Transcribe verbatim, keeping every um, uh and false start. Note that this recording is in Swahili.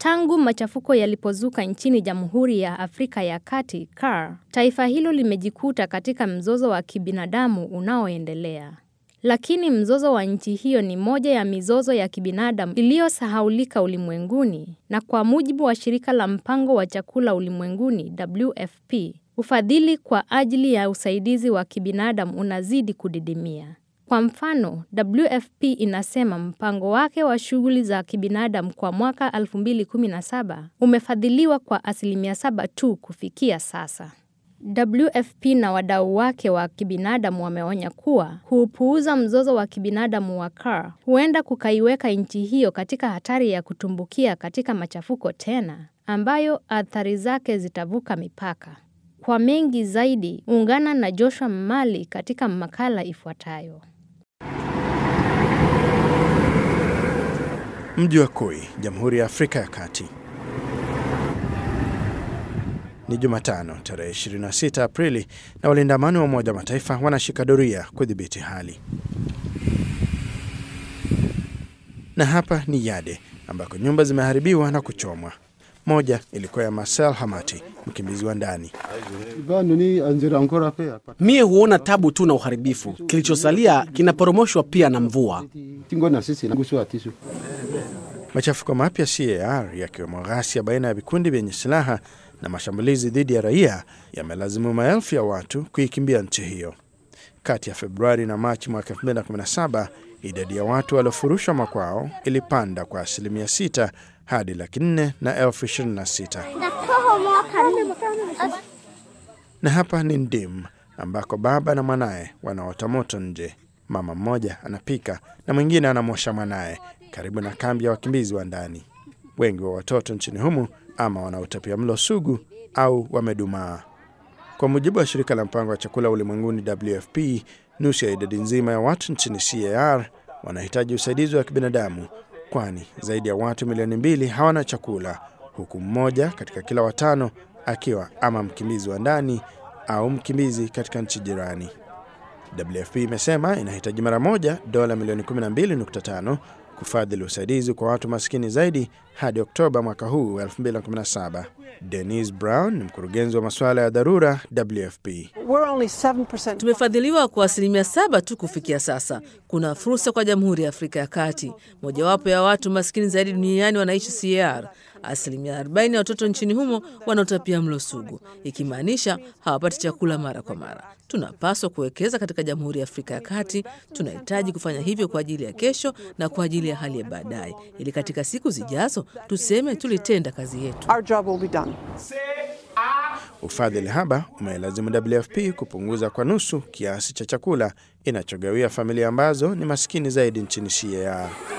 Tangu machafuko yalipozuka nchini Jamhuri ya Afrika ya Kati C A R, taifa hilo limejikuta katika mzozo wa kibinadamu unaoendelea. Lakini mzozo wa nchi hiyo ni moja ya mizozo ya kibinadamu iliyosahaulika ulimwenguni, na kwa mujibu wa shirika la mpango wa chakula ulimwenguni W F P, ufadhili kwa ajili ya usaidizi wa kibinadamu unazidi kudidimia. Kwa mfano, W F P inasema mpango wake wa shughuli za kibinadamu kwa mwaka elfu mbili kumi na saba umefadhiliwa kwa asilimia saba tu kufikia sasa. W F P na wadau wake wa kibinadamu wameonya kuwa kuupuuza mzozo wa kibinadamu wa C A R huenda kukaiweka nchi hiyo katika hatari ya kutumbukia katika machafuko tena, ambayo athari zake zitavuka mipaka. Kwa mengi zaidi, ungana na Joshua Mali katika makala ifuatayo. Mji wa Koi, Jamhuri ya Afrika ya Kati. Ni Jumatano, tarehe ishirini na sita Aprili, na walinda amani wa Umoja wa Mataifa wanashika doria kudhibiti hali. Na hapa ni Yade, ambako nyumba zimeharibiwa na kuchomwa. Moja ilikuwa ya Marcel Hamati, mkimbizi wa ndani. Mie huona tabu tu na uharibifu. Kilichosalia kinaporomoshwa pia na mvua. Machafuko mapya C A R, yakiwemo ghasia baina ya vikundi vyenye silaha na mashambulizi dhidi ya raia, yamelazimu maelfu ya watu kuikimbia nchi hiyo. Kati ya Februari na Machi mwaka elfu mbili kumi na saba, idadi ya watu waliofurushwa makwao ilipanda kwa asilimia sita hadi laki nne na elfu ishirini na sita. Na hapa ni Ndim, ambako baba na mwanae wanaota moto nje. Mama mmoja anapika na mwingine anamwosha mwanae karibu na kambi ya wakimbizi wa ndani. Wengi wa watoto nchini humu ama wanautapia sugu au wamedumaa. Kwa mujibu wa shirika la mpango wa chakula ulimwenguni W F P, nusu ya idadi nzima ya watu nchini C A R wanahitaji usaidizi wa kibinadamu, kwani zaidi ya watu milioni mbili hawana chakula, huku mmoja katika kila watano akiwa ama mkimbizi wa ndani au mkimbizi katika nchi jirani. W F P imesema inahitaji mara moja dola milioni kumi na mbili nukta tano kufadhili usaidizi kwa watu maskini zaidi hadi Oktoba mwaka huu elfu mbili kumi na saba. Denise Brown ni mkurugenzi wa masuala ya dharura W F P. Tumefadhiliwa kwa asilimia saba tu kufikia sasa. Kuna fursa kwa Jamhuri ya Afrika ya Kati. Mojawapo ya watu maskini zaidi duniani wanaishi C A R. Asilimia arobaini ya watoto nchini humo wanaotapia mlo sugu, ikimaanisha hawapati chakula mara kwa mara. Tunapaswa kuwekeza katika Jamhuri ya Afrika ya Kati. Tunahitaji kufanya hivyo kwa ajili ya kesho na kwa ajili ya hali ya baadaye, ili katika siku zijazo tuseme tulitenda kazi yetu. Our job will be done. Ufadhili haba umelazimu W F P kupunguza kwa nusu kiasi cha chakula inachogawia familia ambazo ni maskini zaidi nchini C A R.